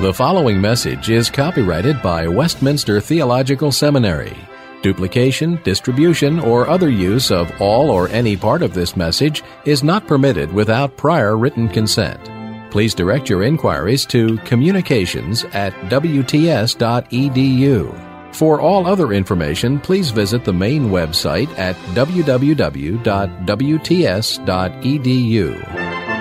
The following message is copyrighted by Westminster Theological Seminary. Duplication, distribution, or other use of all or any part of this message is not permitted without prior written consent. Please direct your inquiries to communications@wts.edu. For all other information, please visit the main website at www.wts.edu.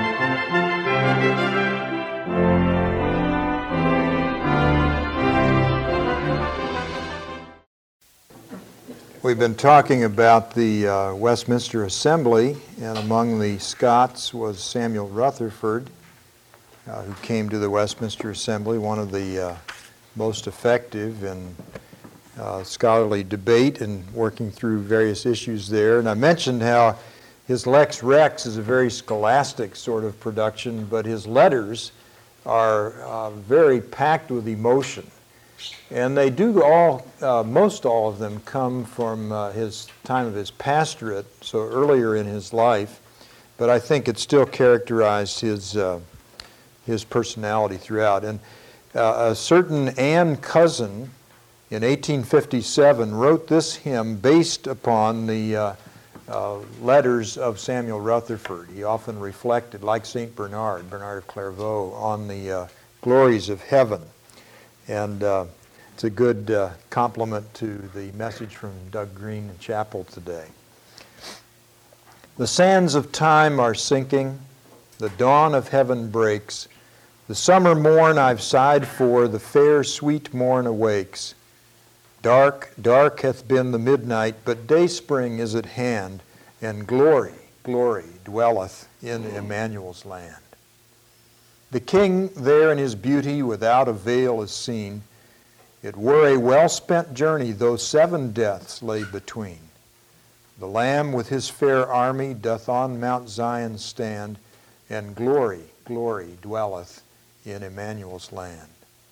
We've been talking about the Westminster Assembly, and among the Scots was Samuel Rutherford, who came to the Westminster Assembly, one of the most effective in scholarly debate and working through various issues there. And I mentioned how his Lex Rex is a very scholastic sort of production, but his letters are very packed with emotion. And they do most all of them come from his time of his pastorate, so earlier in his life. But I think it still characterized his personality throughout. And a certain Anne Cousin in 1857 wrote this hymn based upon the letters of Samuel Rutherford. He often reflected, like St. Bernard of Clairvaux, on the glories of heaven. And it's a good compliment to the message from Doug Green in chapel today. The sands of time are sinking, the dawn of heaven breaks, the summer morn I've sighed for, the fair sweet morn awakes. Dark, dark hath been the midnight, but dayspring is at hand, and glory, glory dwelleth in Emmanuel's land. The King there in his beauty without a veil is seen. It were a well-spent journey, though 7 deaths lay between. The Lamb with his fair army doth on Mount Zion stand, and glory, glory dwelleth in Emmanuel's land.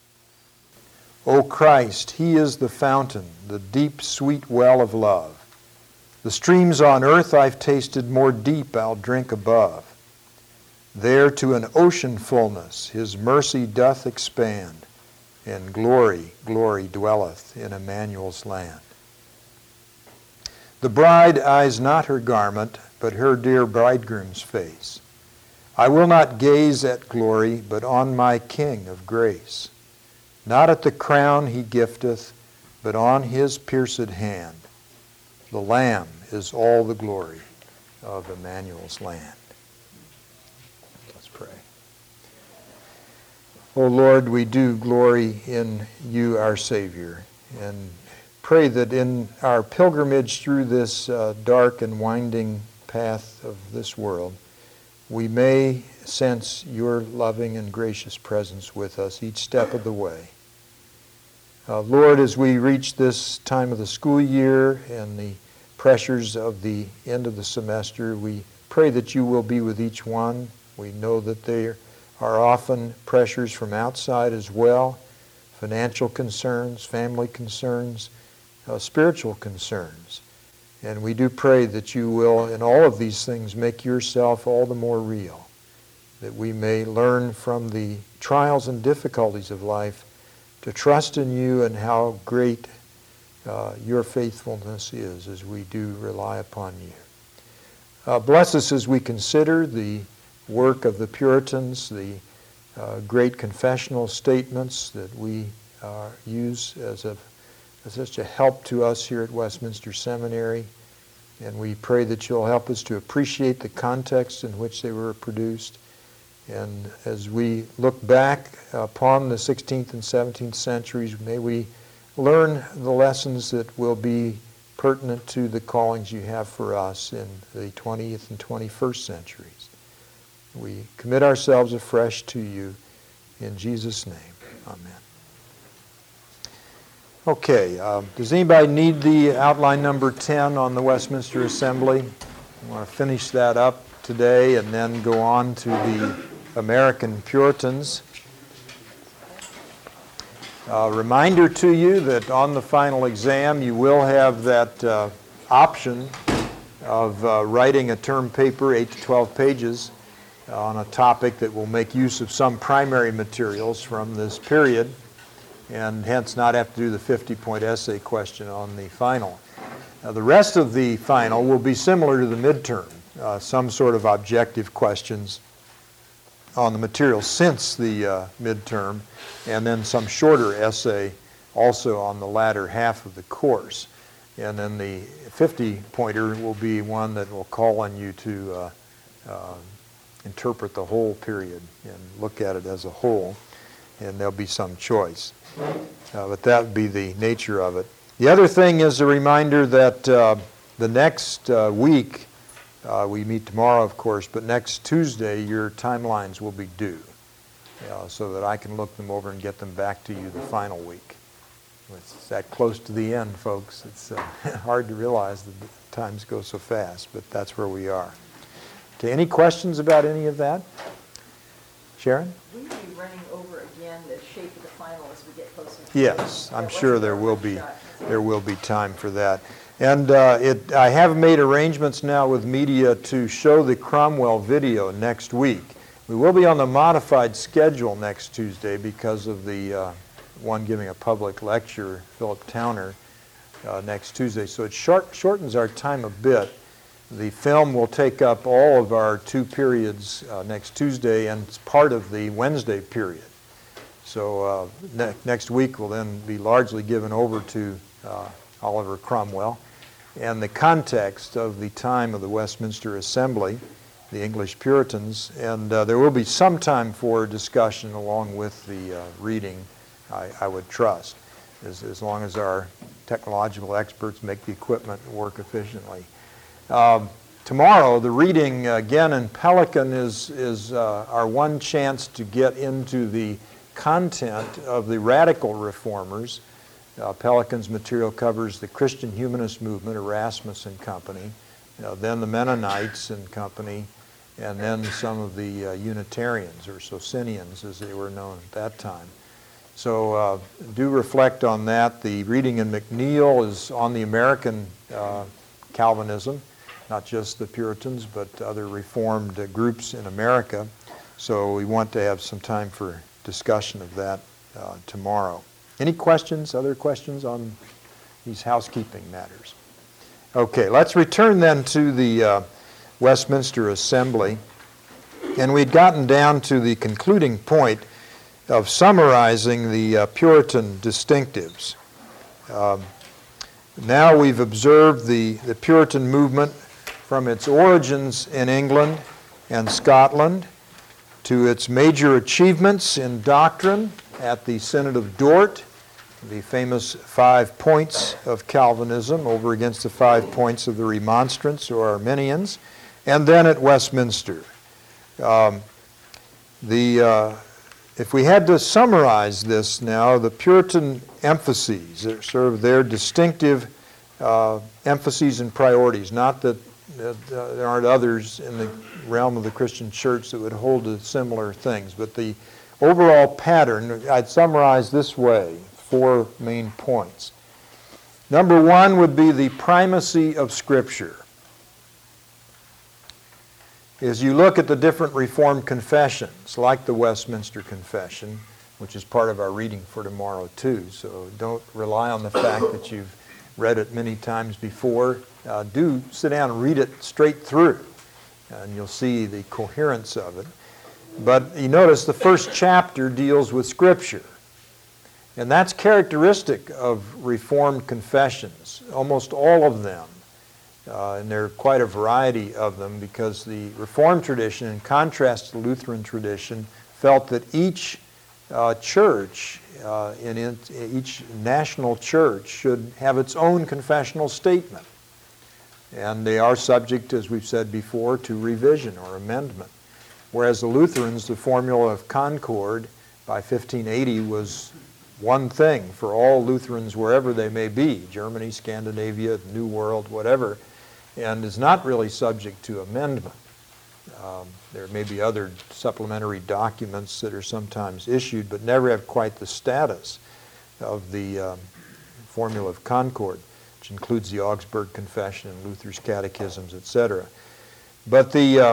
O Christ, he is the fountain, the deep, sweet well of love. The streams on earth I've tasted, more deep I'll drink above. There to an ocean fullness his mercy doth expand, and glory, glory dwelleth in Emmanuel's land. The bride eyes not her garment, but her dear bridegroom's face. I will not gaze at glory, but on my King of grace. Not at the crown he gifteth, but on his pierced hand. The Lamb is all the glory of Emmanuel's land. O Lord, we do glory in you, our Savior, and pray that in our pilgrimage through this dark and winding path of this world, we may sense your loving and gracious presence with us each step of the way. Lord, as we reach this time of the school year and the pressures of the end of the semester, we pray that you will be with each one. We know that there are often pressures from outside as well, financial concerns, family concerns, spiritual concerns. And we do pray that you will, in all of these things, make yourself all the more real, that we may learn from the trials and difficulties of life to trust in you and how great your faithfulness is as we do rely upon you. Bless us as we consider the work of the Puritans, the great confessional statements that we use as such a help to us here at Westminster Seminary. And we pray that you'll help us to appreciate the context in which they were produced. And as we look back upon the 16th and 17th centuries, may we learn the lessons that will be pertinent to the callings you have for us in the 20th and 21st centuries. We commit ourselves afresh to you in Jesus' name. Amen. Okay, does anybody need the outline number 10 on the Westminster Assembly? I want to finish that up today and then go on to the American Puritans. Reminder to you that on the final exam you will have that option of writing a term paper, 8 to 12 pages. on a topic that will make use of some primary materials from this period, and hence not have to do the 50-point essay question on the final. The rest of the final will be similar to the midterm, some sort of objective questions on the material since the midterm, and then some shorter essay also on the latter half of the course. And then the 50-pointer will be one that will call on you to interpret the whole period and look at it as a whole, and there'll be some choice. But that would be the nature of it. The other thing is a reminder that the next week, we meet tomorrow, of course, but next Tuesday, your timelines will be due, so that I can look them over and get them back to you the final week. It's that close to the end, folks. It's hard to realize that the times go so fast, but that's where we are. Okay, any questions about any of that? Sharon? Will you be running over again the shape of the final as we get closer to Yes, I'm sure there will be time for that. And I have made arrangements now with media to show the Cromwell video next week. We will be on the modified schedule next Tuesday because of the one giving a public lecture, Philip Towner, next Tuesday. So it shortens our time a bit. The film will take up all of our 2 periods next Tuesday, and it's part of the Wednesday period. So next week will then be largely given over to Oliver Cromwell and the context of the time of the Westminster Assembly, the English Puritans, and there will be some time for discussion along with the reading, I would trust, as long as our technological experts make the equipment work efficiently. Tomorrow, the reading again in Pelican is our one chance to get into the content of the radical reformers. Pelican's material covers the Christian humanist movement, Erasmus and company, then the Mennonites and company, and then some of the Unitarians, or Socinians as they were known at that time. So do reflect on that. The reading in McNeil is on the American Calvinism, not just the Puritans, but other Reformed groups in America. So we want to have some time for discussion of that tomorrow. Any questions, other questions on these housekeeping matters? Okay, let's return then to the Westminster Assembly. And we'd gotten down to the concluding point of summarizing the Puritan distinctives. Now we've observed the Puritan movement from its origins in England and Scotland to its major achievements in doctrine at the Synod of Dort, the famous 5 points of Calvinism over against the 5 points of the Remonstrants or Arminians, and then at Westminster. If we had to summarize this now, the Puritan emphases, sort of their distinctive emphases and priorities, not that there aren't others in the realm of the Christian church that would hold to similar things, but the overall pattern I'd summarize this way, 4 main points. Number 1 would be the primacy of Scripture. As you look at the different Reformed confessions, like the Westminster Confession, which is part of our reading for tomorrow too, so don't rely on the fact that you've read it many times before. Do sit down and read it straight through, and you'll see the coherence of it. But you notice the first chapter deals with Scripture, and that's characteristic of Reformed confessions, almost all of them. And there are quite a variety of them because the Reformed tradition, in contrast to the Lutheran tradition, felt that each church, each national church, should have its own confessional statement. And they are subject, as we've said before, to revision or amendment. Whereas the Lutherans, the formula of Concord by 1580 was one thing for all Lutherans wherever they may be, Germany, Scandinavia, New World, whatever, and is not really subject to amendment. There may be other supplementary documents that are sometimes issued, but never have quite the status of the Formula of Concord, which includes the Augsburg Confession and Luther's catechisms, etc. But the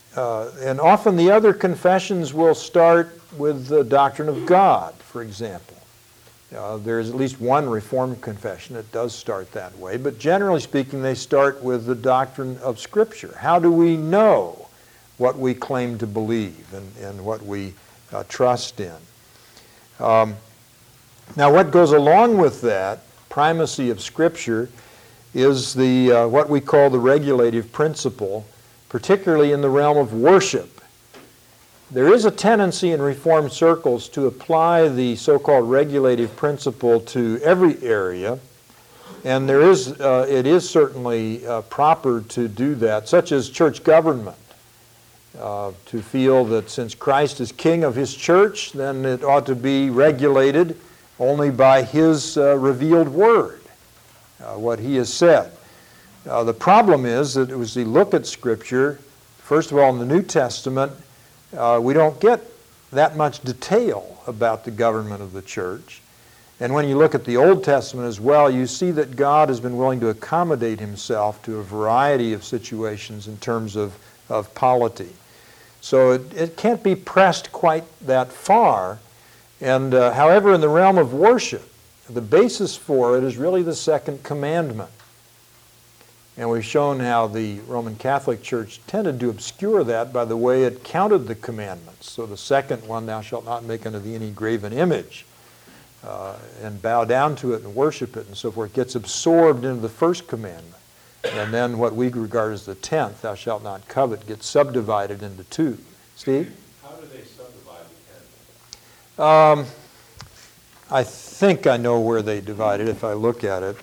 And often the other confessions will start with the doctrine of God, for example. There's at least one Reformed confession that does start that way, but generally speaking, they start with the doctrine of Scripture. How do we know what we claim to believe and what we trust in? Now, what goes along with that primacy of Scripture is the what we call the regulative principle, particularly in the realm of worship. There is a tendency in Reformed circles to apply the so-called regulative principle to every area, and it is certainly proper to do that, such as church government, to feel that since Christ is king of his church, then it ought to be regulated only by his revealed word, what he has said. The problem is that as we look at Scripture, first of all in the New Testament, we don't get that much detail about the government of the church. And when you look at the Old Testament as well, you see that God has been willing to accommodate himself to a variety of situations in terms of polity. So it can't be pressed quite that far. And however, in the realm of worship, the basis for it is really the second commandment. And we've shown how the Roman Catholic Church tended to obscure that by the way it counted the commandments. So the second one, thou shalt not make unto thee any graven image, and bow down to it and worship it and so forth, gets absorbed into the first commandment. And then what we regard as the 10th, thou shalt not covet, gets subdivided into two. Steve? How do they subdivide the 10th? I think I know where they divide it if I look at it.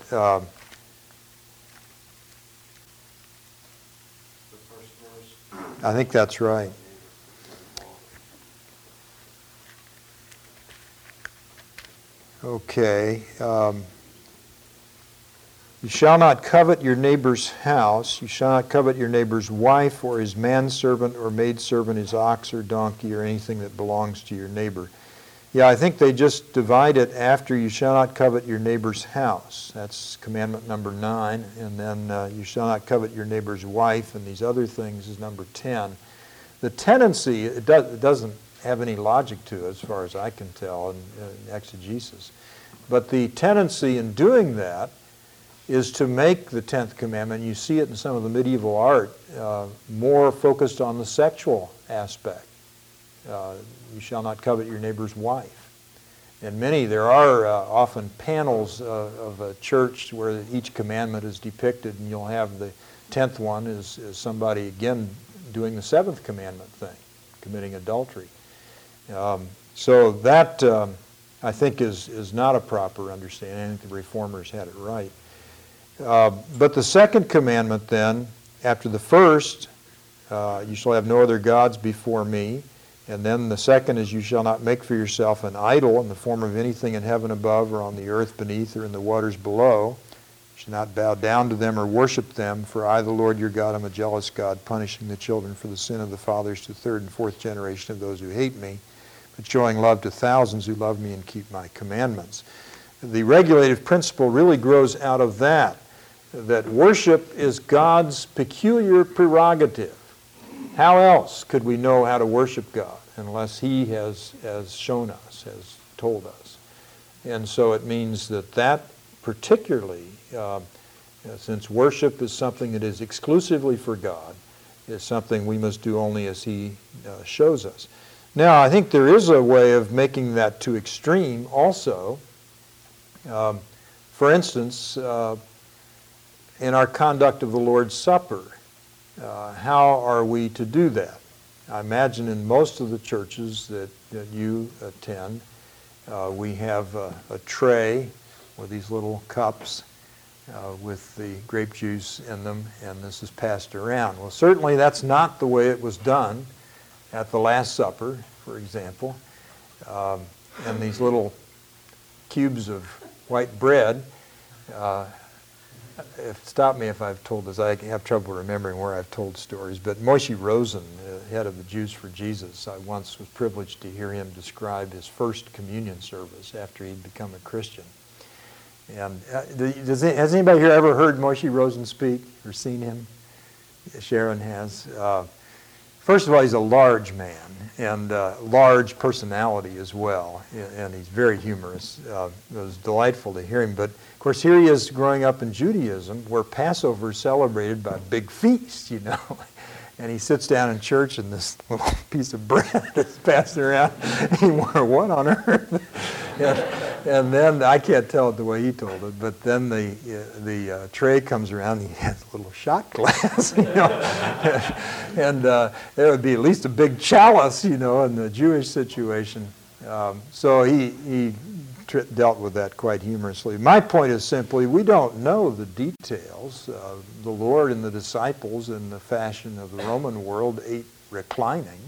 I think that's right. Okay. You shall not covet your neighbor's house. You shall not covet your neighbor's wife or his manservant or maidservant, his ox or donkey or anything that belongs to your neighbor. Yeah, I think they just divide it after you shall not covet your neighbor's house. That's commandment number 9. And then you shall not covet your neighbor's wife and these other things is number 10. The tendency, it doesn't have any logic to it as far as I can tell in exegesis. But the tendency in doing that is to make the 10th commandment, you see it in some of the medieval art, more focused on the sexual aspect. You shall not covet your neighbor's wife. And there are often panels of a church where each commandment is depicted, and you'll have the 10th one is somebody, again, doing the 7th commandment thing, committing adultery. So that, I think, is not a proper understanding. I think the Reformers had it right. But the second commandment then, after the first, you shall have no other gods before me. And then the second is you shall not make for yourself an idol in the form of anything in heaven above or on the earth beneath or in the waters below. You shall not bow down to them or worship them, for I, the Lord your God, am a jealous God, punishing the children for the sin of the fathers to third and fourth generation of those who hate me, but showing love to thousands who love me and keep my commandments. The regulative principle really grows out of that worship is God's peculiar prerogative. How else could we know how to worship God unless he has shown us, has told us? And so it means that particularly, since worship is something that is exclusively for God, is something we must do only as he shows us. Now, I think there is a way of making that too extreme also. For instance, in our conduct of the Lord's Supper, how are we to do that? I imagine in most of the churches that you attend, we have a tray with these little cups with the grape juice in them, and this is passed around. Well, certainly that's not the way it was done at the Last Supper, for example. And these little cubes of white bread, stop me if I've told this. I have trouble remembering where I've told stories. But Moshe Rosen, the head of the Jews for Jesus, I once was privileged to hear him describe his first communion service after he'd become a Christian. And has anybody here ever heard Moshe Rosen speak or seen him? Sharon has. First of all, he's a large man and large personality as well, and he's very humorous. It was delightful to hear him. But, of course, here he is growing up in Judaism where Passover is celebrated by a big feast, And he sits down in church and this little piece of bread is passed around. He wondered, what on earth? And then, I can't tell it the way he told it, but then the tray comes around and he has a little shot glass, and there would be at least a big chalice, in the Jewish situation. So he dealt with that quite humorously. My point is simply, we don't know the details. The Lord and the disciples, in the fashion of the Roman world, ate reclining.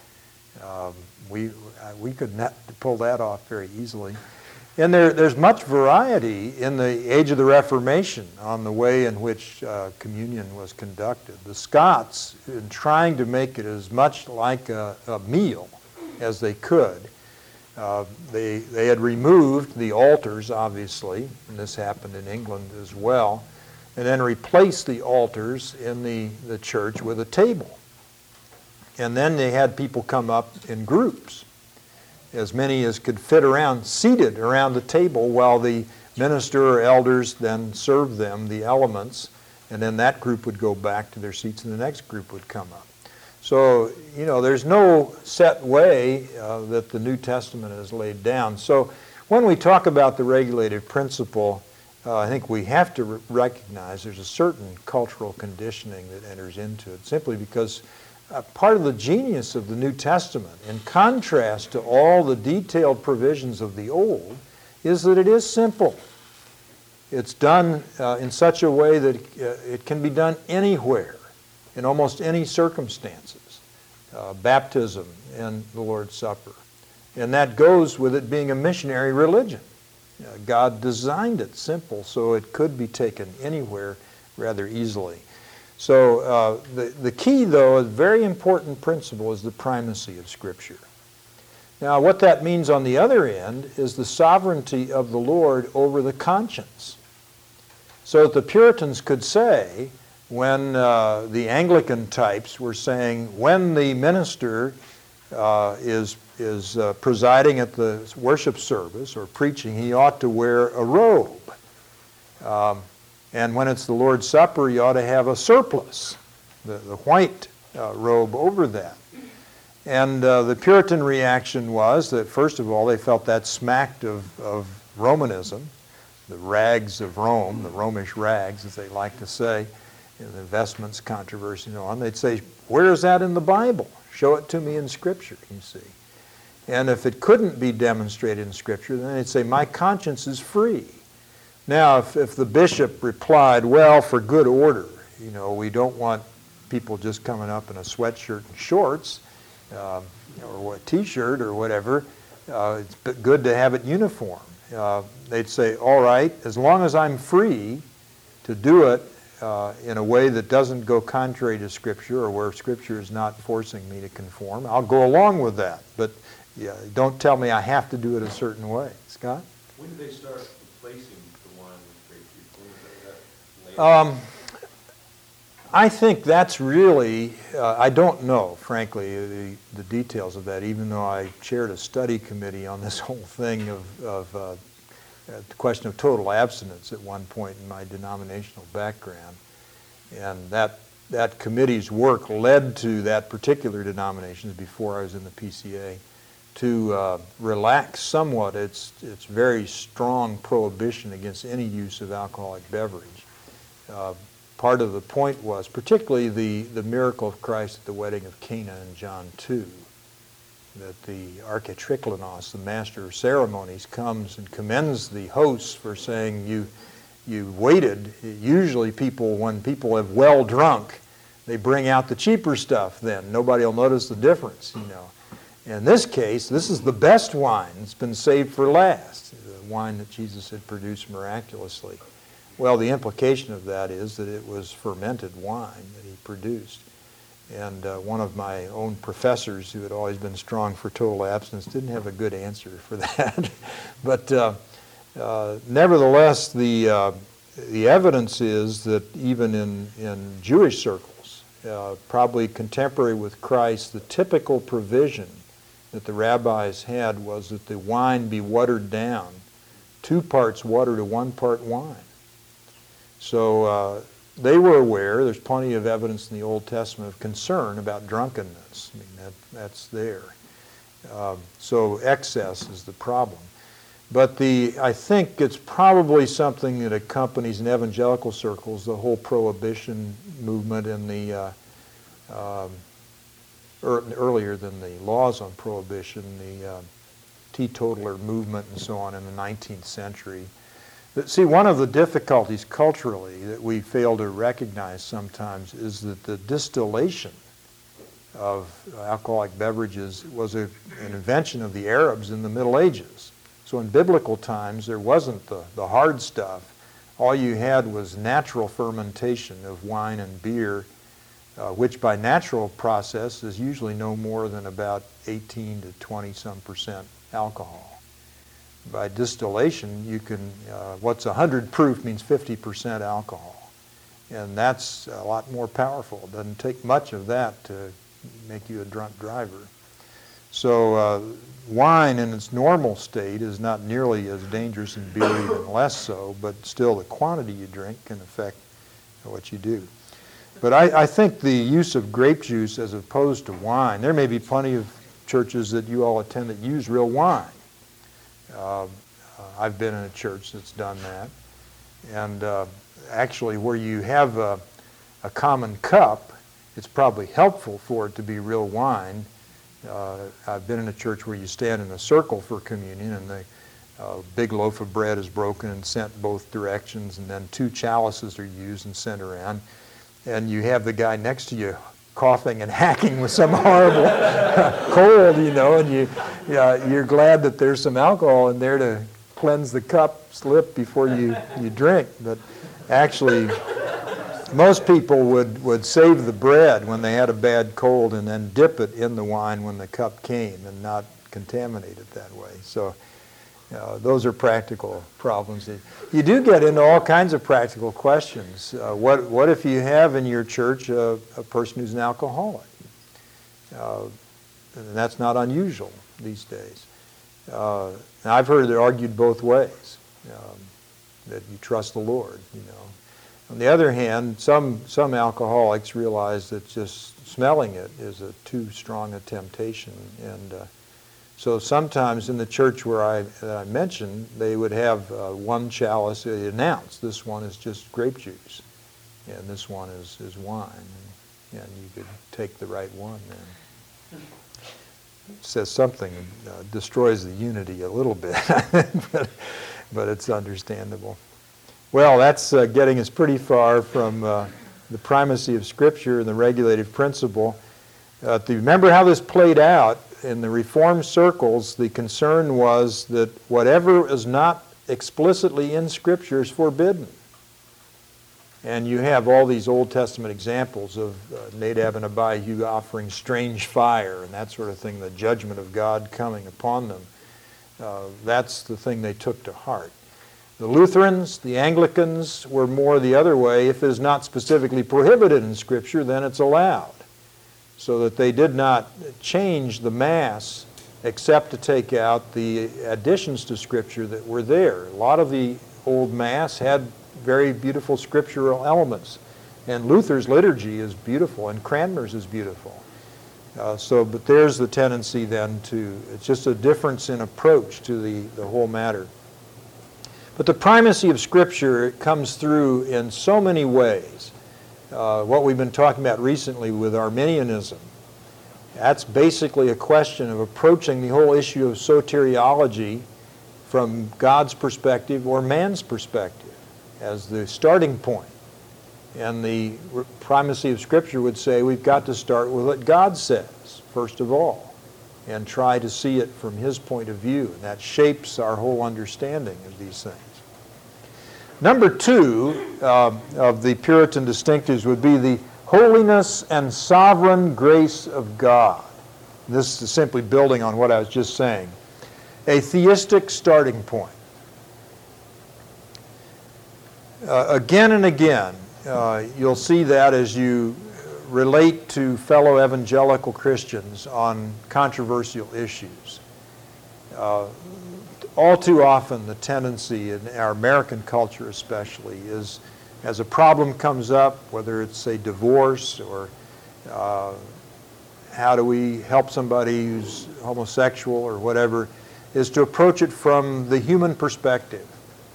We could not pull that off very easily. And there's much variety in the age of the Reformation on the way in which communion was conducted. The Scots, in trying to make it as much like a meal as they could, they had removed the altars, obviously, and this happened in England as well, and then replaced the altars in the church with a table. And then they had people come up in groups, as many as could fit around, seated around the table, while the minister or elders then served them the elements, and then that group would go back to their seats and the next group would come up. So, there's no set way that the New Testament has laid down. So when we talk about the regulative principle, I think we have to recognize there's a certain cultural conditioning that enters into it, simply because part of the genius of the New Testament, in contrast to all the detailed provisions of the Old, is that it is simple. It's done in such a way that it can be done anywhere, in almost any circumstances. Baptism and the Lord's Supper. And that goes with it being a missionary religion. God designed it simple so it could be taken anywhere rather easily. So the key, though, a very important principle, is the primacy of Scripture. Now, what that means on the other end is the sovereignty of the Lord over the conscience. So that the Puritans could say, when the Anglican types were saying, when the minister is presiding at the worship service or preaching, he ought to wear a robe. And when it's the Lord's Supper, you ought to have a surplice, the white robe over that. And the Puritan reaction was that, first of all, they felt that smacked of Romanism, the rags of Rome, the Romish rags, as they like to say, in the vestments controversy and so on. They'd say, where is that in the Bible? Show it to me in Scripture, you see. And if it couldn't be demonstrated in Scripture, then they'd say, my conscience is free. Now, if the bishop replied, well, for good order, we don't want people just coming up in a sweatshirt and shorts, or a T-shirt or whatever, it's good to have it uniform. They'd say, all right, as long as I'm free to do it in a way that doesn't go contrary to Scripture, or where Scripture is not forcing me to conform, I'll go along with that. But don't tell me I have to do it a certain way. Scott? When did they start replacing the wine with grapefruit? When was that later? I think that's really, I don't know, frankly, the details of that, even though I chaired a study committee on this whole thing of the question of total abstinence at one point in my denominational background. And that committee's work led to that particular denomination, before I was in the PCA, to relax somewhat its very strong prohibition against any use of alcoholic beverage. Part of the point was, particularly the miracle of Christ at the wedding of Cana in John 2, that the architriklinos, the master of ceremonies, comes and commends the hosts for saying, you waited. Usually when people have well drunk, they bring out the cheaper stuff then. Nobody will notice the difference, In this case, this is the best wine. It's been saved for last, the wine that Jesus had produced miraculously. Well, the implication of that is that it was fermented wine that he produced. And one of my own professors, who had always been strong for total abstinence, didn't have a good answer for that. But nevertheless, the evidence is that even in Jewish circles, probably contemporary with Christ, the typical provision that the rabbis had was that the wine be watered down, 2 parts water to 1 part wine. So they were aware. There's plenty of evidence in the Old Testament of concern about drunkenness. I mean, that's there. So excess is the problem. But I think it's probably something that accompanies in evangelical circles the whole prohibition movement in the earlier than the laws on prohibition, the teetotaler movement and so on in the 19th century. But see, one of the difficulties culturally that we fail to recognize sometimes is that the distillation of alcoholic beverages was an invention of the Arabs in the Middle Ages. So in biblical times, there wasn't the hard stuff. All you had was natural fermentation of wine and beer, which by natural process is usually no more than about 18 to 20-some% alcohol. By distillation, you can, what's 100 proof means 50% alcohol. And that's a lot more powerful. It doesn't take much of that to make you a drunk driver. So wine in its normal state is not nearly as dangerous, and beer even less so, but still the quantity you drink can affect what you do. But I think the use of grape juice as opposed to wine, there may be plenty of churches that you all attend that use real wine. I've been in a church that's done that. And actually where you have a common cup, it's probably helpful for it to be real wine. I've been in a church where you stand in a circle for communion, and the big loaf of bread is broken and sent both directions, and then 2 chalices are used and sent around. And you have the guy next to you coughing and hacking with some horrible cold, and you're glad that there's some alcohol in there to cleanse the cup slip before you drink. But actually, most people would save the bread when they had a bad cold and then dip it in the wine when the cup came and not contaminate it that way. So those are practical problems. You do get into all kinds of practical questions. What if you have in your church a person who's an alcoholic? And that's not unusual these days. I've heard it argued both ways, that you trust the Lord, On the other hand, some alcoholics realize that just smelling it is too strong a temptation. And so sometimes in the church that I mentioned, they would have 1 chalice announced. This one is just grape juice, and this one is wine. And you could take the right one then. It says something, destroys the unity a little bit, but it's understandable. Well, that's getting us pretty far from the primacy of Scripture and the regulative principle. Remember how this played out in the Reformed circles. The concern was that whatever is not explicitly in Scripture is forbidden. And you have all these Old Testament examples of Nadab and Abihu offering strange fire and that sort of thing, the judgment of God coming upon them. That's the thing they took to heart. The Lutherans, the Anglicans were more the other way. If it is not specifically prohibited in Scripture, then it's allowed. So that they did not change the Mass except to take out the additions to Scripture that were there. A lot of the old Mass had very beautiful scriptural elements. And Luther's liturgy is beautiful, and Cranmer's is beautiful. But there's the tendency then it's just a difference in approach to the whole matter. But the primacy of Scripture comes through in so many ways. What we've been talking about recently with Arminianism, that's basically a question of approaching the whole issue of soteriology from God's perspective or man's perspective as the starting point. And the primacy of Scripture would say we've got to start with what God says, first of all, and try to see it from His point of view. And that shapes our whole understanding of these things. Number 2 of the Puritan distinctives would be the holiness and sovereign grace of God. This is simply building on what I was just saying. A theistic starting point. Again and again, you'll see that as you relate to fellow evangelical Christians on controversial issues. All too often the tendency in our American culture especially is, as a problem comes up, whether it's a divorce or how do we help somebody who's homosexual or whatever, is to approach it from the human perspective.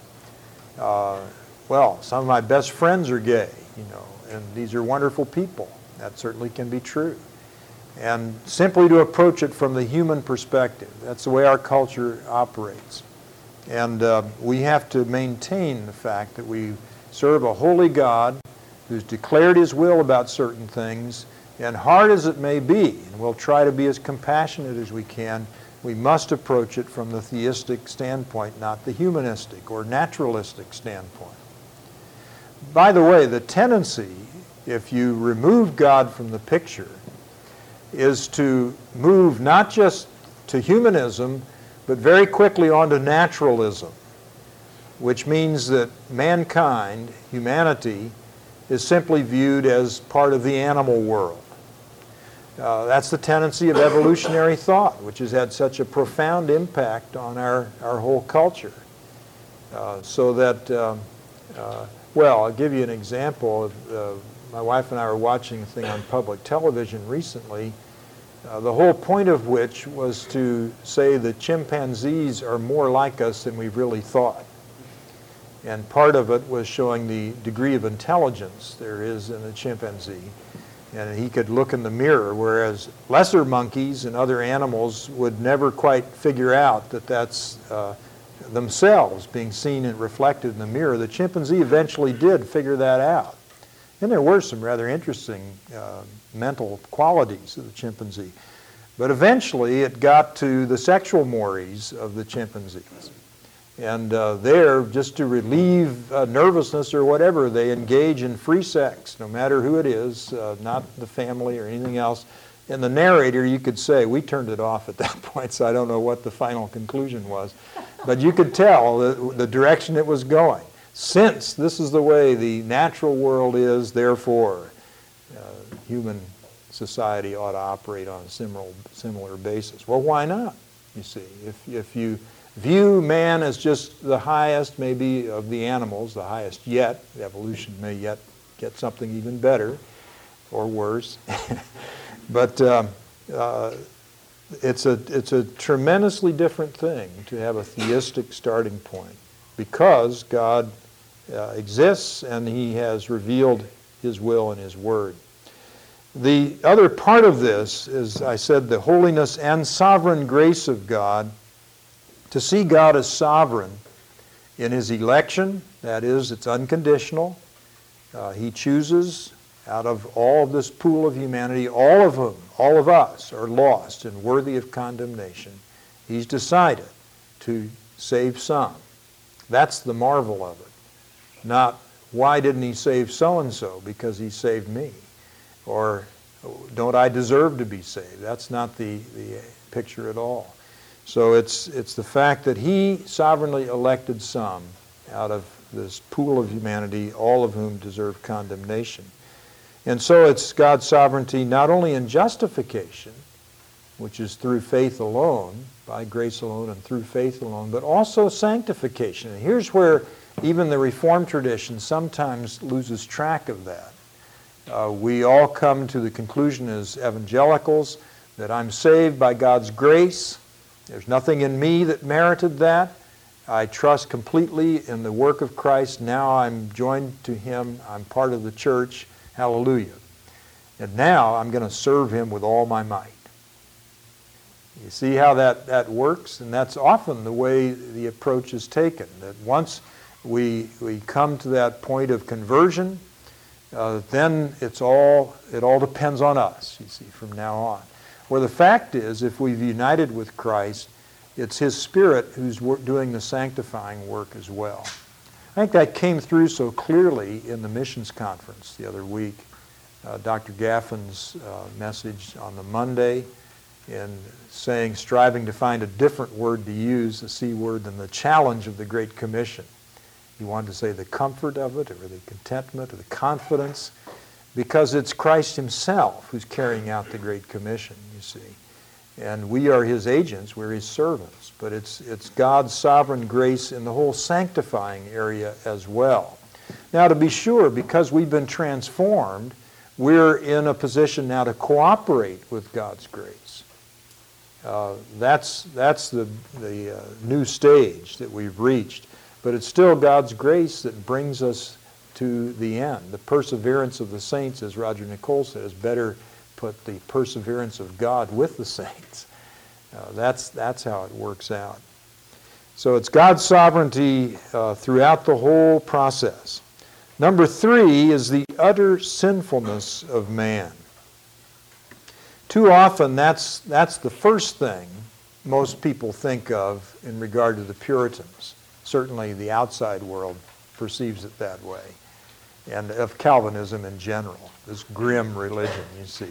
Well, some of my best friends are gay, and these are wonderful people. That certainly can be true. And simply to approach it from the human perspective. That's the way our culture operates. And we have to maintain the fact that we serve a holy God who's declared His will about certain things, and hard as it may be, and we'll try to be as compassionate as we can, we must approach it from the theistic standpoint, not the humanistic or naturalistic standpoint. By the way, the tendency, if you remove God from the picture, is to move not just to humanism, but very quickly on to naturalism, which means that mankind, humanity, is simply viewed as part of the animal world. That's the tendency of evolutionary thought, which has had such a profound impact on our whole culture. Well, I'll give you an example. My wife and I were watching a thing on public television recently, the whole point of which was to say that chimpanzees are more like us than we've really thought. And part of it was showing the degree of intelligence there is in a chimpanzee. And he could look in the mirror, whereas lesser monkeys and other animals would never quite figure out that that's themselves being seen and reflected in the mirror. The chimpanzee eventually did figure that out. And there were some rather interesting mental qualities of the chimpanzee. But eventually it got to the sexual mores of the chimpanzees. And there, just to relieve nervousness or whatever, they engage in free sex, no matter who it is, not the family or anything else. And the narrator, you could say, we turned it off at that point, so I don't know what the final conclusion was. But you could tell the direction it was going. Since this is the way the natural world is, therefore, human society ought to operate on a similar basis. Well, why not, you see? If you view man as just the highest, maybe, of the animals, the highest yet, evolution may yet get something even better or worse. But it's a tremendously different thing to have a theistic starting point, because God exists and He has revealed His will in His Word. The other part of this is, I said, the holiness and sovereign grace of God. To see God as sovereign in His election, that is, it's unconditional. He chooses out of all of this pool of humanity, all of whom, all of us, are lost and worthy of condemnation. He's decided to save some. That's the marvel of it. Not, why didn't He save so-and-so? Because He saved me. Or, don't I deserve to be saved? That's not the picture at all. So it's the fact that He sovereignly elected some out of this pool of humanity, all of whom deserve condemnation. And so it's God's sovereignty not only in justification, which is through faith alone, by grace alone and through faith alone, but also sanctification. And here's where even the Reformed tradition sometimes loses track of that. We all come to the conclusion as evangelicals that I'm saved by God's grace. There's nothing in me that merited that. I trust completely in the work of Christ. Now I'm joined to Him. I'm part of the church. Hallelujah. And now I'm going to serve Him with all my might. You see how that works? And that's often the way the approach is taken. That once we come to that point of conversion, then it all depends on us, you see, from now on. Where the fact is, if we've united with Christ, it's His Spirit who's doing the sanctifying work as well. I think that came through so clearly in the missions conference the other week. Dr. Gaffin's message on the Monday in saying, striving to find a different word to use, the C word, than the challenge of the Great Commission. He wanted to say the comfort of it, or the contentment, or the confidence because it's Christ himself who's carrying out the Great Commission, you see. And we are his agents, we're his servants. But it's God's sovereign grace in the whole sanctifying area as well. Now, to be sure, because we've been transformed, we're in a position now to cooperate with God's grace. That's the new stage that we've reached. But it's still God's grace that brings us to the end. The perseverance of the saints, as Roger Nicole said, is better put the perseverance of God with the saints. That's how it works out. So it's God's sovereignty throughout the whole process. Number 3 is the utter sinfulness of man. Too often that's the first thing most people think of in regard to the Puritans. Certainly the outside world perceives it that way. And of Calvinism in general, this grim religion, you see.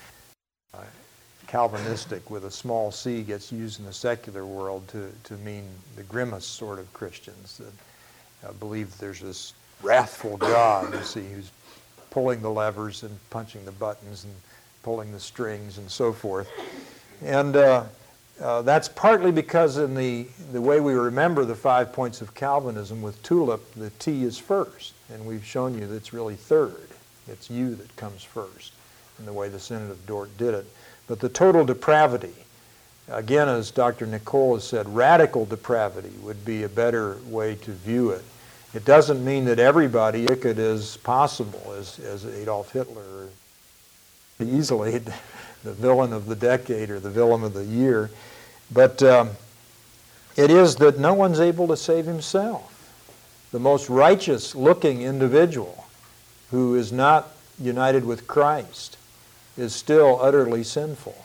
Calvinistic with a small c gets used in the secular world to mean the grimmest sort of Christians that believe there's this wrathful God, you see, who's pulling the levers and punching the buttons and pulling the strings and so forth. And that's partly because in the way we remember the 5 points of Calvinism with Tulip, the T is first. And we've shown you that it's really third. It's you that comes first in the way the Synod of Dort did it. But the total depravity, again, as Dr. Nicole has said, radical depravity would be a better way to view it. It doesn't mean that everybody wicked is possible, as Adolf Hitler, easily the villain of the decade or the villain of the year. But it is that no one's able to save himself. The most righteous-looking individual who is not united with Christ is still utterly sinful.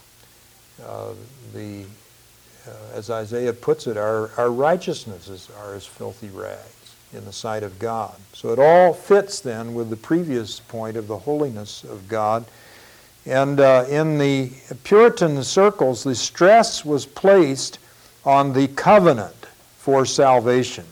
As Isaiah puts it, our righteousnesses are as filthy rags in the sight of God. So it all fits then with the previous point of the holiness of God. And in the Puritan circles, the stress was placed on the covenant for salvation.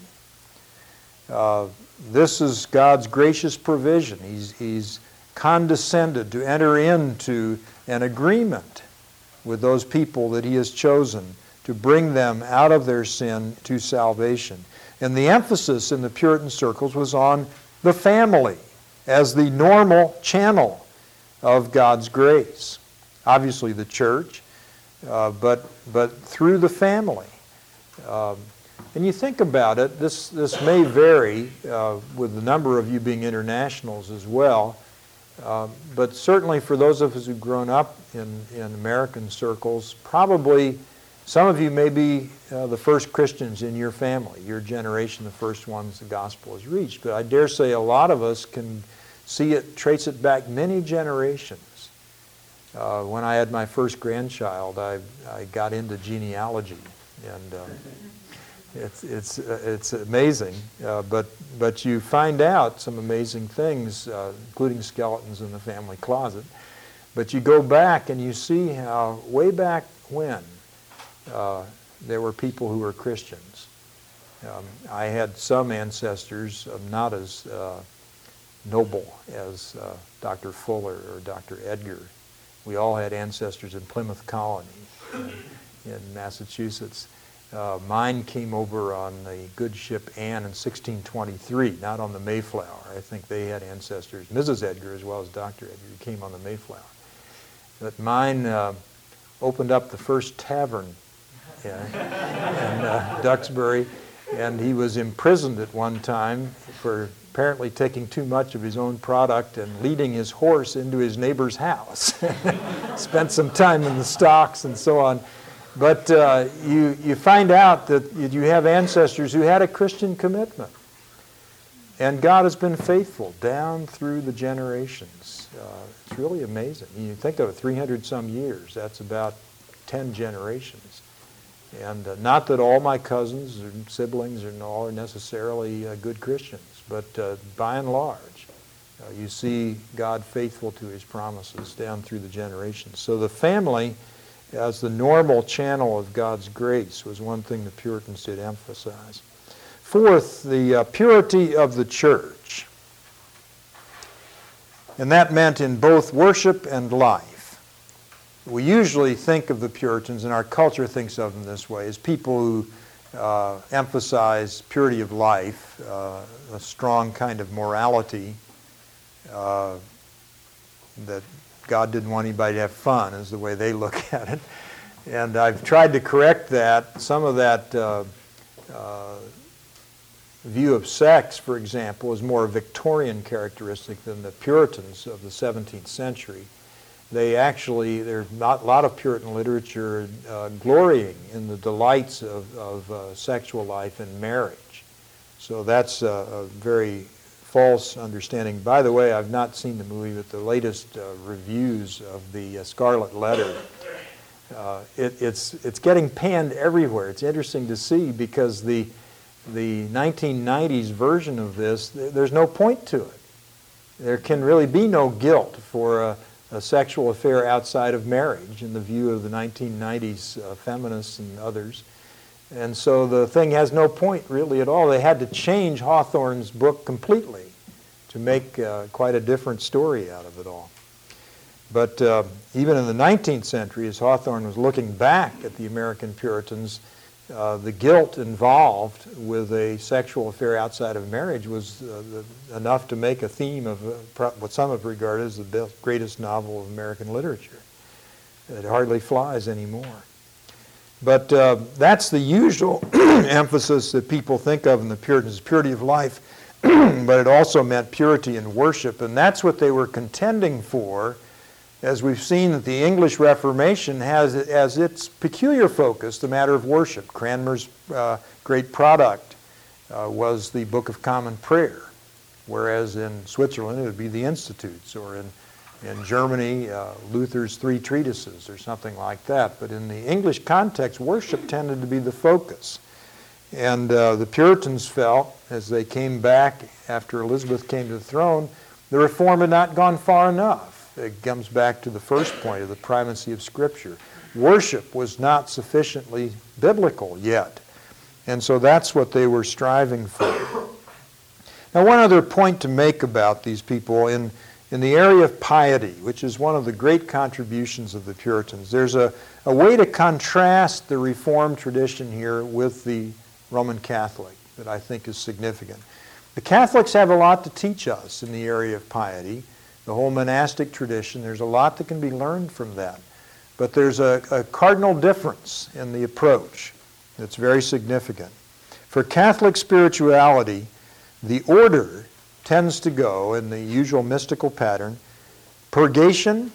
This is God's gracious provision. He's condescended to enter into an agreement with those people that he has chosen to bring them out of their sin to salvation. And the emphasis in the Puritan circles was on the family as the normal channel of God's grace. Obviously the church, but through the family. And you think about it, this may vary with the number of you being internationals as well, but certainly for those of us who've grown up in American circles, probably some of you may be the first Christians in your family, your generation, the first ones the gospel has reached. But I dare say a lot of us can see it, trace it back many generations. When I had my first grandchild, I got into genealogy, and it's amazing. But you find out some amazing things, including skeletons in the family closet. But you go back and you see how way back when there were people who were Christians. I had some ancestors not as noble as Dr. Fuller or Dr. Edgar. We all had ancestors in Plymouth Colony in Massachusetts. Mine came over on the good ship Anne in 1623, not on the Mayflower. I think they had ancestors, Mrs. Edgar as well as Dr. Edgar, who came on the Mayflower. But mine opened up the first tavern in Duxbury, and he was imprisoned at one time for apparently taking too much of his own product and leading his horse into his neighbor's house. Spent some time in the stocks and so on. But you find out that you have ancestors who had a Christian commitment. And God has been faithful down through the generations. It's really amazing. You think of it, 300-some years. That's about 10 generations. And not that all my cousins or siblings are necessarily good Christians, but by and large, you see God faithful to his promises down through the generations. So the family, as the normal channel of God's grace, was one thing the Puritans did emphasize. Fourth, the purity of the church. And that meant in both worship and life. We usually think of the Puritans, and our culture thinks of them this way, as people who emphasize purity of life, a strong kind of morality, that God didn't want anybody to have fun, is the way they look at it. And I've tried to correct that. Some of that view of sex, for example, is more a Victorian characteristic than the Puritans of the 17th century. There's not a lot of Puritan literature glorying in the delights of sexual life and marriage. So that's a very false understanding. By the way, I've not seen the movie, but the latest reviews of the Scarlet Letter, it's getting panned everywhere. It's interesting to see because the 1990s version of this, there's no point to it. There can really be no guilt for a sexual affair outside of marriage in the view of the 1990s feminists and others. And so the thing has no point really at all. They had to change Hawthorne's book completely to make quite a different story out of it all. But even in the 19th century, as Hawthorne was looking back at the American Puritans, the guilt involved with a sexual affair outside of marriage was enough to make a theme of what some have regarded as the greatest novel of American literature. It hardly flies anymore. But that's the usual emphasis that people think of in the Puritans, purity of life, but it also meant purity in worship, and that's what they were contending for. As we've seen that the English Reformation has as its peculiar focus the matter of worship. Cranmer's great product was the Book of Common Prayer, whereas in Switzerland it would be the Institutes, or in Germany Luther's Three Treatises or something like that. But in the English context, worship tended to be the focus. And the Puritans felt, as they came back after Elizabeth came to the throne, the reform had not gone far enough. It comes back to the first point of the primacy of Scripture. Worship was not sufficiently biblical yet. And so that's what they were striving for. Now, one other point to make about these people in the area of piety, which is one of the great contributions of the Puritans, there's a way to contrast the Reformed tradition here with the Roman Catholic that I think is significant. The Catholics have a lot to teach us in the area of piety. The whole monastic tradition, there's a lot that can be learned from that. But there's a cardinal difference in the approach that's very significant. For Catholic spirituality, the order tends to go in the usual mystical pattern: purgation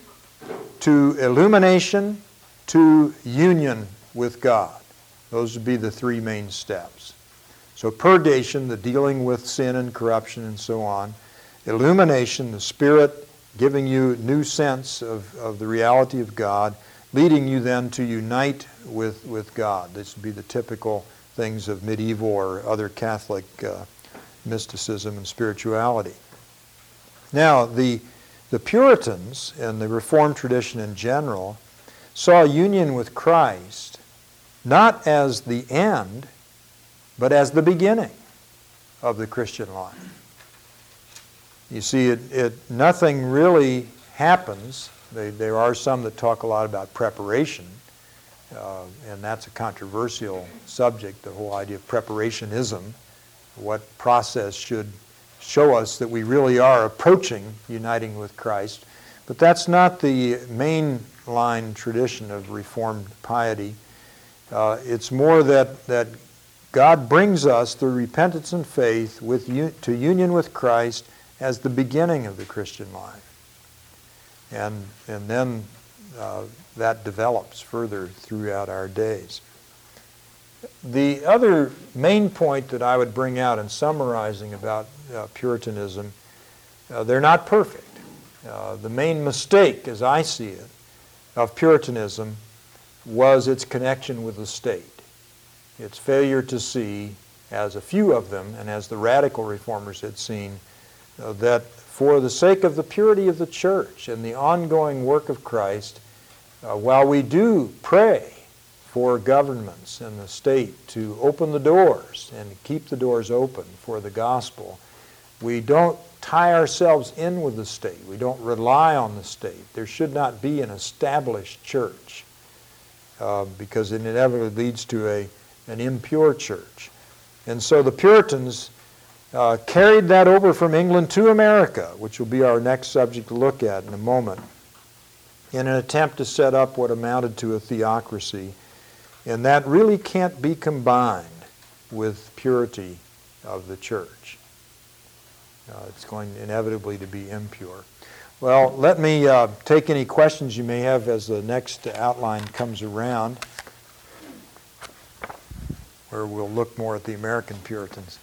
to illumination to union with God. Those would be the three main steps. So purgation, the dealing with sin and corruption and so on. Illumination, the Spirit giving you new sense of the reality of God, leading you then to unite with God. This would be the typical things of medieval or other Catholic mysticism and spirituality. Now, the Puritans and the Reformed tradition in general saw union with Christ not as the end, but as the beginning of the Christian life. You see, nothing really happens. There are some that talk a lot about preparation, and that's a controversial subject, the whole idea of preparationism. What process should show us that we really are approaching uniting with Christ. But that's not the mainline tradition of Reformed piety. It's more that God brings us through repentance and faith to union with Christ as the beginning of the Christian life. And then that develops further throughout our days. The other main point that I would bring out in summarizing about Puritanism, they're not perfect. The main mistake, as I see it, of Puritanism was its connection with the state. Its failure to see, as a few of them, and as the radical reformers had seen, that for the sake of the purity of the church and the ongoing work of Christ, while we do pray for governments and the state to open the doors and keep the doors open for the gospel, We don't tie ourselves in with the state. We don't rely on the state. There should not be an established church because it inevitably leads to an impure church. And so the Puritans carried that over from England to America, which will be our next subject to look at in a moment, in an attempt to set up what amounted to a theocracy. And that really can't be combined with purity of the church. It's going inevitably to be impure. Well, let me take any questions you may have as the next outline comes around, where we'll look more at the American Puritans.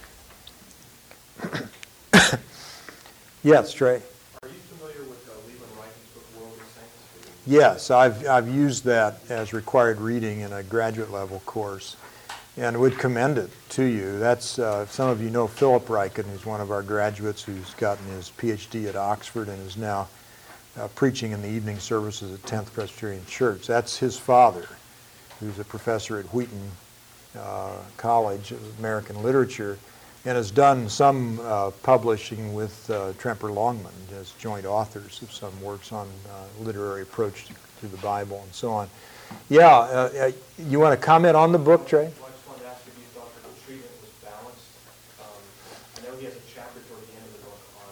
Yes, Trey? Are you familiar with Leland Ryken's book, Worldly Saints? Yes, I've used that as required reading in a graduate level course, and would commend it to you. That's some of you know Philip Ryken, who's one of our graduates who's gotten his PhD at Oxford and is now preaching in the evening services at 10th Presbyterian Church. That's his father, who's a professor at Wheaton College of American Literature, and has done some publishing with Tremper Longman as joint authors of some works on literary approach to the Bible and so on. Yeah, you want to comment on the book, Trey? Well, I just wanted to ask if you thought that the treatment was balanced. I know he has a chapter toward the end of the book on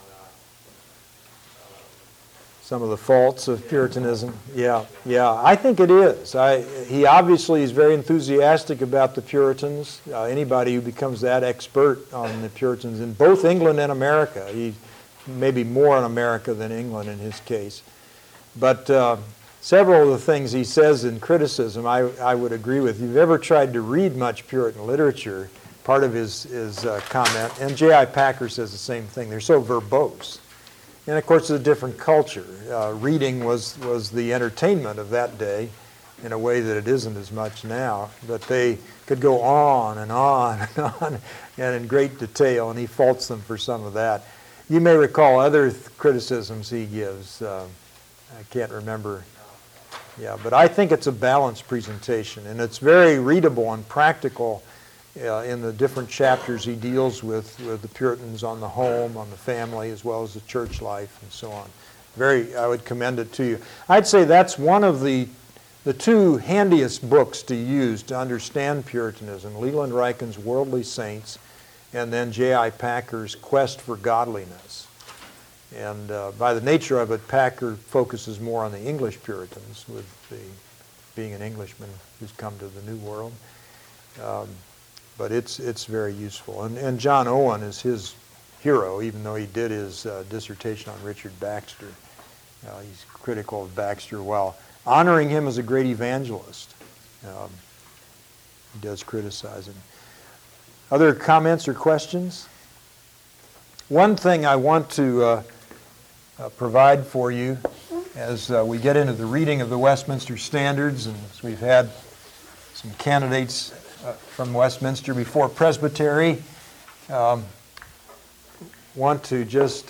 some of the faults of Puritanism. Yeah, I think it is. He obviously is very enthusiastic about the Puritans. Anybody who becomes that expert on the Puritans in both England and America, he maybe more in America than England in his case. But several of the things he says in criticism I would agree with. If you've ever tried to read much Puritan literature, part of his comment, and J.I. Packer says the same thing, they're so verbose. And of course, it's a different culture. Reading was the entertainment of that day in a way that it isn't as much now. But they could go on and on and on, and in great detail, and he faults them for some of that. You may recall other criticisms he gives. I can't remember. Yeah, but I think it's a balanced presentation, and it's very readable and practical. In the different chapters he deals with the Puritans on the home, on the family, as well as the church life and so on. I would commend it to you. I'd say that's one of the two handiest books to use to understand Puritanism, Leland Ryken's Worldly Saints, and then J.I. Packer's Quest for Godliness. And by the nature of it, Packer focuses more on the English Puritans, with being an Englishman who's come to the New World. But it's very useful. And John Owen is his hero, even though he did his dissertation on Richard Baxter. He's critical of Baxter while honoring him as a great evangelist. He does criticize him. Other comments or questions? One thing I want to provide for you as we get into the reading of the Westminster Standards, and as we've had some candidates from Westminster before Presbytery, want to just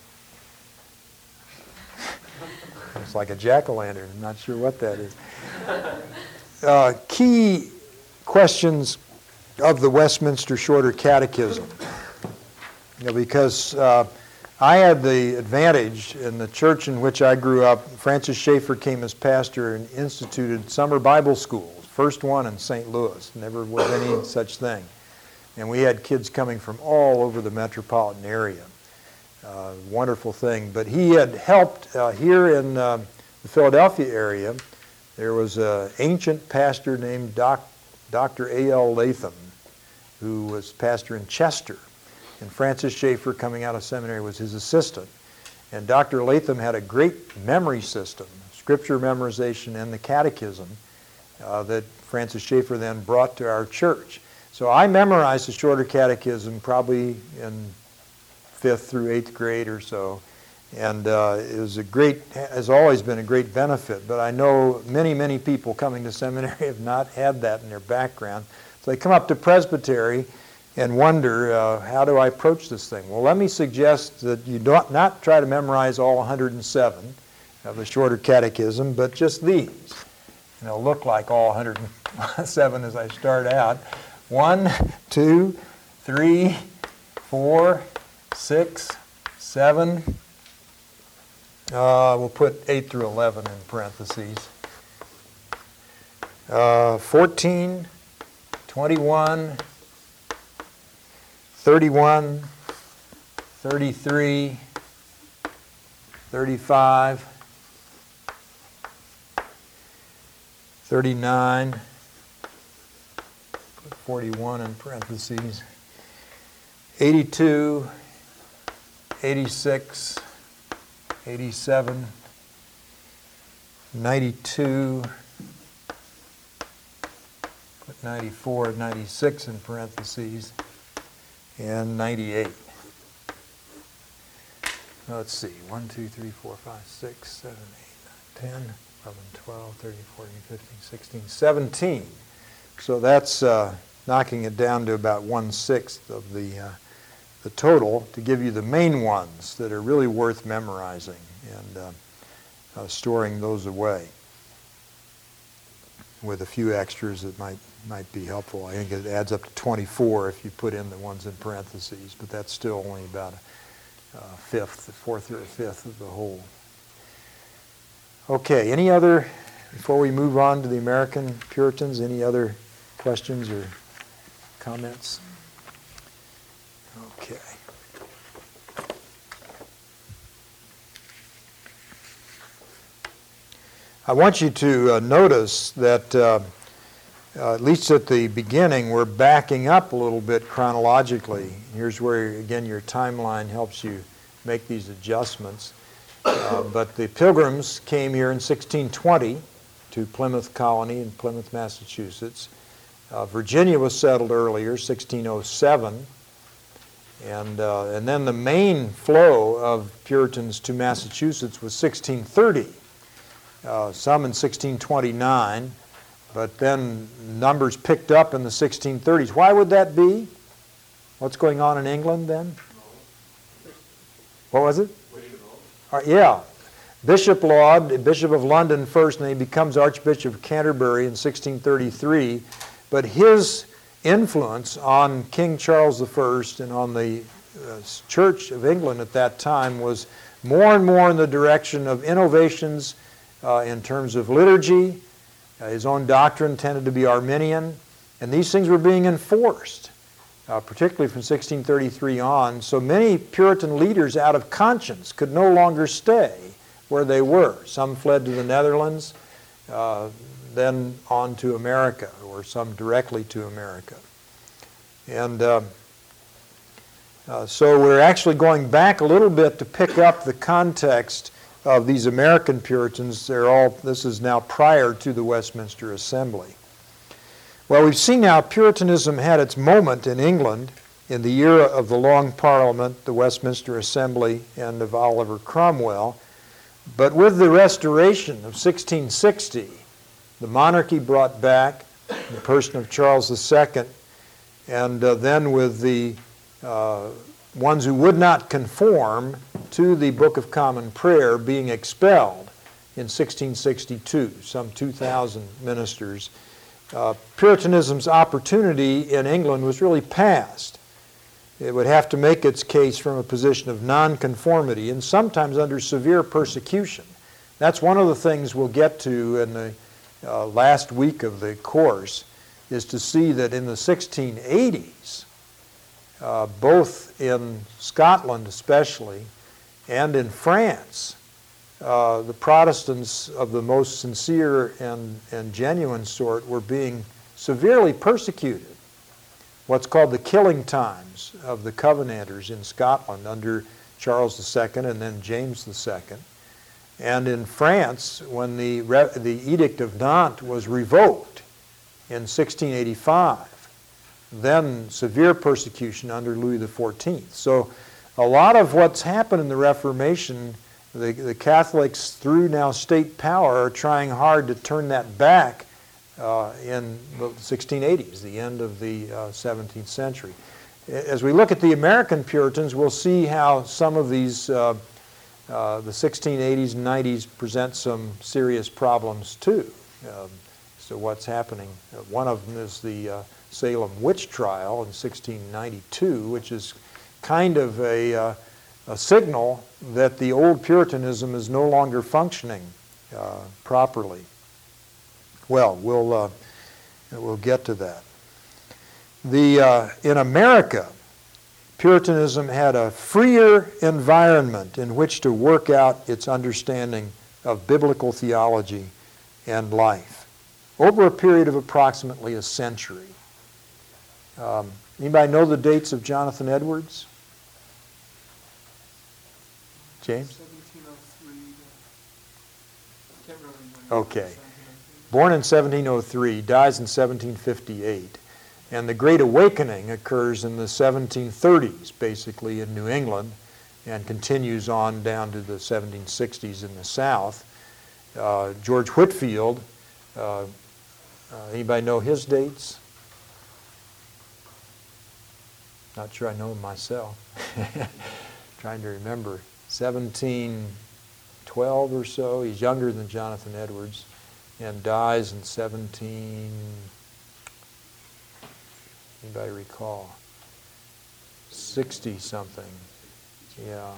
it's like a jack-o'-lantern. I'm not sure what that is. Key questions of the Westminster Shorter Catechism, because I had the advantage in the church in which I grew up. Francis Schaeffer came as pastor and instituted summer Bible schools. First one in St. Louis. Never was any such thing. And we had kids coming from all over the metropolitan area. Wonderful thing. But he had helped here in the Philadelphia area. There was an ancient pastor named Dr. A.L. Latham, who was pastor in Chester. And Francis Schaeffer, coming out of seminary, was his assistant. And Dr. Latham had a great memory system, scripture memorization and the catechism, that Francis Schaeffer then brought to our church. So I memorized the Shorter Catechism probably in 5th through 8th grade or so. And it was has always been a great benefit. But I know many, many people coming to seminary have not had that in their background. So they come up to Presbytery and wonder, how do I approach this thing? Well, let me suggest that you not try to memorize all 107 of the Shorter Catechism, but just these. And it'll look like all 107 as I start out. 1, 2, 3, 4, 6, 7. We'll put 8 through 11 in parentheses. 14, 21, 31, 33, 35, 39, put 41 in parentheses, 82, 86, 87, 92, put 94, 96 in parentheses, and 98. Let's see, 1, 2, 3, 4, 5, 6, 7, 8, 9, 10, 11, 12, 13, 14, 15, 16, 17. So that's knocking it down to about 1/6 of the total to give you the main ones that are really worth memorizing and storing those away with a few extras that might be helpful. I think it adds up to 24 if you put in the ones in parentheses, but that's still only about a fourth or a fifth of the whole. Okay, any other, before we move on to the American Puritans, any other questions or comments? Okay. I want you to notice that at least at the beginning, we're backing up a little bit chronologically. Here's where, again, your timeline helps you make these adjustments. But the Pilgrims came here in 1620 to Plymouth Colony in Plymouth, Massachusetts. Virginia was settled earlier, 1607. And then the main flow of Puritans to Massachusetts was 1630. Some in 1629. But then numbers picked up in the 1630s. Why would that be? What's going on in England then? What was it? Yeah. Bishop Laud, Bishop of London first, and he becomes Archbishop of Canterbury in 1633. But his influence on King Charles I and on the Church of England at that time was more and more in the direction of innovations in terms of liturgy. His own doctrine tended to be Arminian, and these things were being enforced, particularly from 1633 on. So many Puritan leaders, out of conscience, could no longer stay where they were. Some fled to the Netherlands, then on to America, or some directly to America. And so we're actually going back a little bit to pick up the context of these American Puritans. This is now prior to the Westminster Assembly. Well, we've seen how Puritanism had its moment in England in the era of the Long Parliament, the Westminster Assembly, and of Oliver Cromwell. But with the Restoration of 1660, the monarchy brought back in the person of Charles II, and then with the ones who would not conform to the Book of Common Prayer being expelled in 1662, some 2,000 ministers, Puritanism's opportunity in England was really past. It would have to make its case from a position of nonconformity and sometimes under severe persecution. That's one of the things we'll get to in the last week of the course, is to see that in the 1680s, both in Scotland especially, and in France, the Protestants of the most sincere and genuine sort were being severely persecuted. What's called the killing times of the Covenanters in Scotland under Charles II and then James II. And in France, when the Edict of Nantes was revoked in 1685, then severe persecution under Louis XIV. So a lot of what's happened in the Reformation, the Catholics, through now state power, are trying hard to turn that back in the 1680s, the end of the 17th century. As we look at the American Puritans, we'll see how some of these, the 1680s and 90s, present some serious problems too. So what's happening? One of them is the Salem witch trial in 1692, which is kind of a signal that the old Puritanism is no longer functioning properly. Well, we'll get to that. In America, Puritanism had a freer environment in which to work out its understanding of biblical theology and life over a period of approximately a century. Anybody know the dates of Jonathan Edwards? James? 1703. Can't remember when. Okay. Born in 1703, dies in 1758. And the Great Awakening occurs in the 1730s, basically, in New England, and continues on down to the 1760s in the South. George Whitefield, anybody know his dates? Not sure I know them myself. Trying to remember. 1712 or so. He's younger than Jonathan Edwards, and dies in anybody recall? 60-something. Yeah.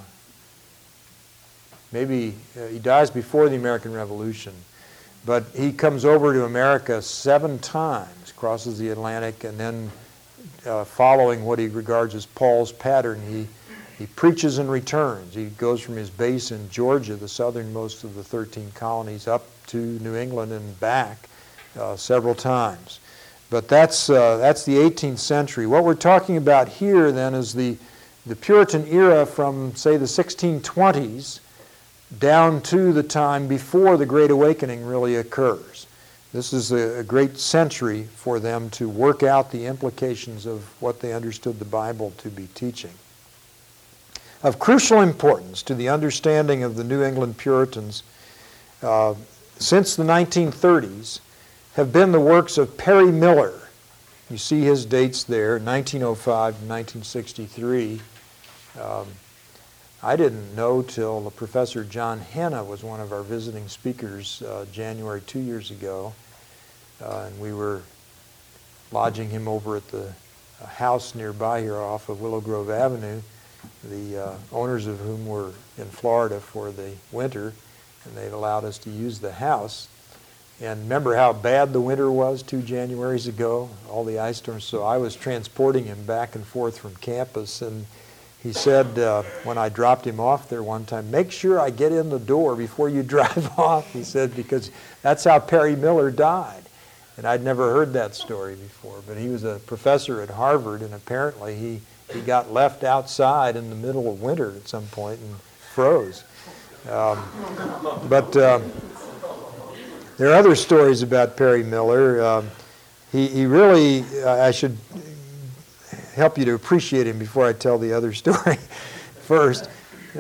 Maybe he dies before the American Revolution. But he comes over to America 7 times, crosses the Atlantic, and then following what he regards as Paul's pattern, he preaches and returns. He goes from his base in Georgia, the southernmost of the 13 colonies, up to New England and back several times. But that's the 18th century. What we're talking about here then is the Puritan era from, say, the 1620s down to the time before the Great Awakening really occurs. This is a great century for them to work out the implications of what they understood the Bible to be teaching. Of crucial importance to the understanding of the New England Puritans since the 1930s have been the works of Perry Miller. You see his dates there, 1905 to 1963. I didn't know till Professor John Hanna was one of our visiting speakers January 2 years ago. And we were lodging him over at the house nearby here off of Willow Grove Avenue, the owners of whom were in Florida for the winter, and they'd allowed us to use the house. And remember how bad the winter was 2 Januaries ago, all the ice storms. So I was transporting him back and forth from campus, and he said when I dropped him off there one time, make sure I get in the door before you drive off, he said, because that's how Perry Miller died. And I'd never heard that story before, but he was a professor at Harvard, and apparently he got left outside in the middle of winter at some point and froze. But there are other stories about Perry Miller. He really, I should help you to appreciate him before I tell the other story first.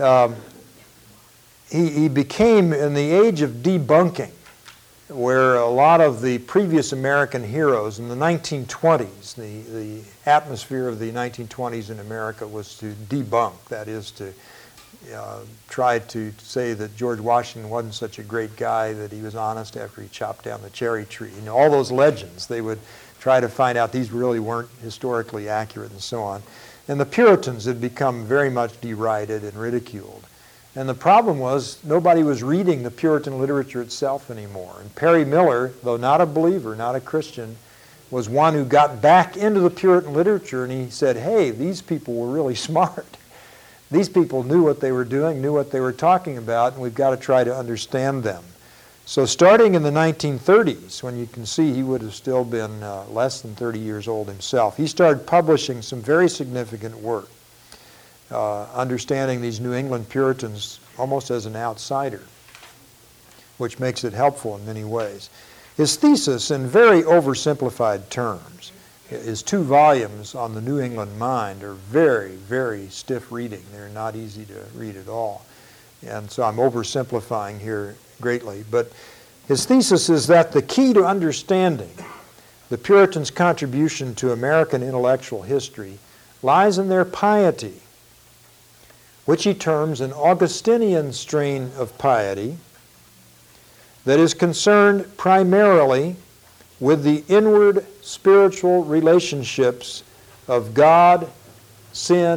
He became, in the age of debunking, where a lot of the previous American heroes in the 1920s, the atmosphere of the 1920s in America was to debunk, that is to try to say that George Washington wasn't such a great guy, that he was honest after he chopped down the cherry tree. You know, all those legends, they would try to find out these really weren't historically accurate and so on. And the Puritans had become very much derided and ridiculed. And the problem was nobody was reading the Puritan literature itself anymore. And Perry Miller, though not a believer, not a Christian, was one who got back into the Puritan literature, and he said, hey, these people were really smart. These people knew what they were doing, knew what they were talking about, and we've got to try to understand them. So starting in the 1930s, when you can see he would have still been less than 30 years old himself, he started publishing some very significant work, understanding these New England Puritans almost as an outsider, which makes it helpful in many ways. His thesis, in very oversimplified terms, his 2 volumes on the New England mind are very, very stiff reading. They're not easy to read at all. And so I'm oversimplifying here greatly. But his thesis is that the key to understanding the Puritans' contribution to American intellectual history lies in their piety, which he terms an Augustinian strain of piety that is concerned primarily with the inward spiritual relationships of God, sin,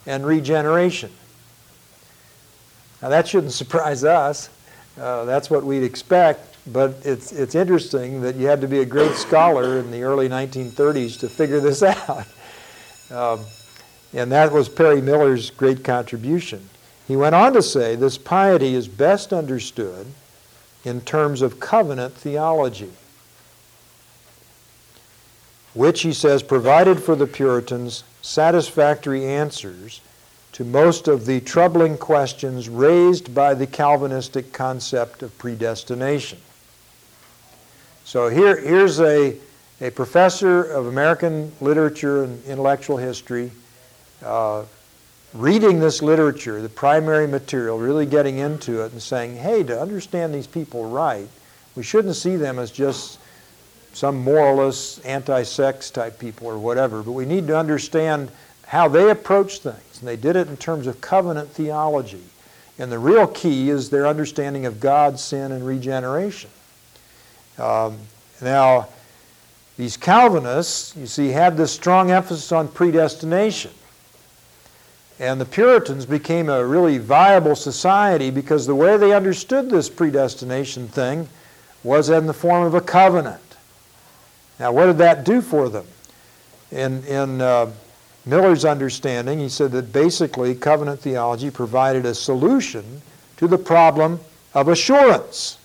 and regeneration. Now that shouldn't surprise us. That's what we'd expect, but it's interesting that you had to be a great scholar in the early 1930s to figure this out. And that was Perry Miller's great contribution. He went on to say, this piety is best understood in terms of covenant theology, which, he says, provided for the Puritans satisfactory answers to most of the troubling questions raised by the Calvinistic concept of predestination. So here's a professor of American literature and intellectual history reading this literature, the primary material, really getting into it and saying, hey, to understand these people right, we shouldn't see them as just some moralists, anti-sex type people or whatever, but we need to understand how they approach things. And they did it in terms of covenant theology. And the real key is their understanding of God, sin, and regeneration. Now, these Calvinists, you see, had this strong emphasis on predestination. And the Puritans became a really viable society because the way they understood this predestination thing was in the form of a covenant. Now, what did that do for them? In Miller's understanding, he said that basically covenant theology provided a solution to the problem of assurance.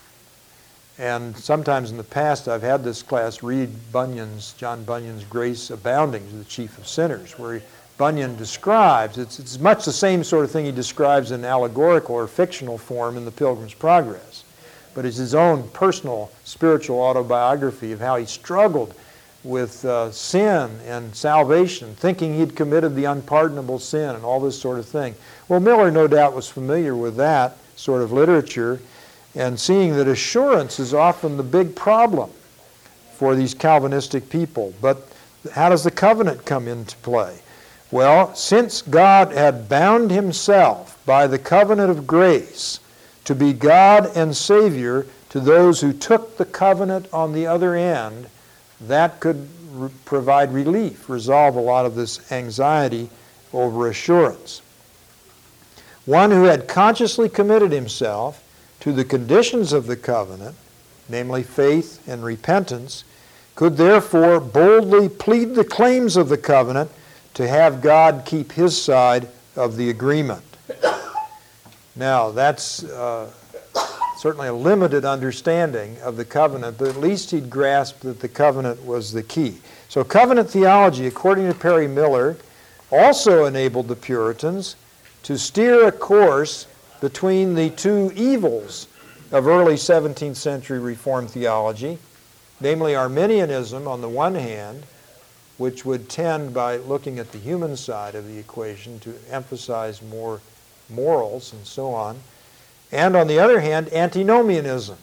And sometimes in the past I've had this class read John Bunyan's Grace Abounding to the Chief of Sinners, where Bunyan describes, it's much the same sort of thing he describes in allegorical or fictional form in The Pilgrim's Progress. But it's his own personal spiritual autobiography of how he struggled with sin and salvation, thinking he'd committed the unpardonable sin and all this sort of thing. Well, Miller no doubt was familiar with that sort of literature and seeing that assurance is often the big problem for these Calvinistic people. But how does the covenant come into play? Well, since God had bound himself by the covenant of grace to be God and Savior to those who took the covenant on the other end, that could provide relief, resolve a lot of this anxiety over assurance. One who had consciously committed himself to the conditions of the covenant, namely faith and repentance, could therefore boldly plead the claims of the covenant to have God keep his side of the agreement. Now, that's certainly a limited understanding of the covenant, but at least he'd grasped that the covenant was the key. So covenant theology, according to Perry Miller, also enabled the Puritans to steer a course between the two evils of early 17th century Reformed theology, namely Arminianism on the one hand, which would tend, by looking at the human side of the equation, to emphasize more morals and so on, and on the other hand, antinomianism,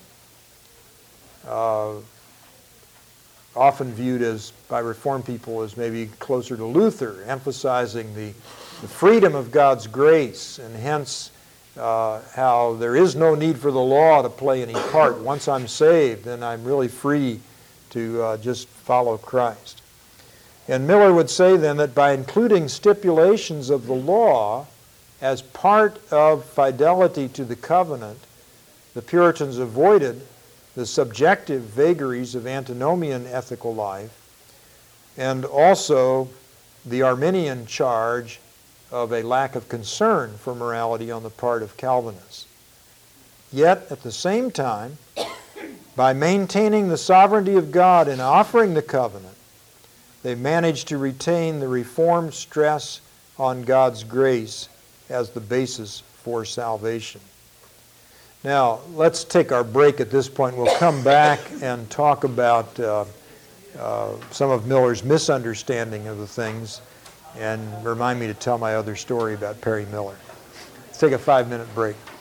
often viewed as by Reformed people as maybe closer to Luther, emphasizing the freedom of God's grace, and hence how there is no need for the law to play any part. Once I'm saved, then I'm really free to just follow Christ. And Miller would say then that by including stipulations of the law as part of fidelity to the covenant, the Puritans avoided the subjective vagaries of antinomian ethical life and also the Arminian charge of a lack of concern for morality on the part of Calvinists. Yet, at the same time, by maintaining the sovereignty of God and offering the covenant, they managed to retain the Reformed stress on God's grace as the basis for salvation. Now, let's take our break at this point. We'll come back and talk about some of Miller's misunderstanding of the things and remind me to tell my other story about Perry Miller. Let's take a 5-minute break.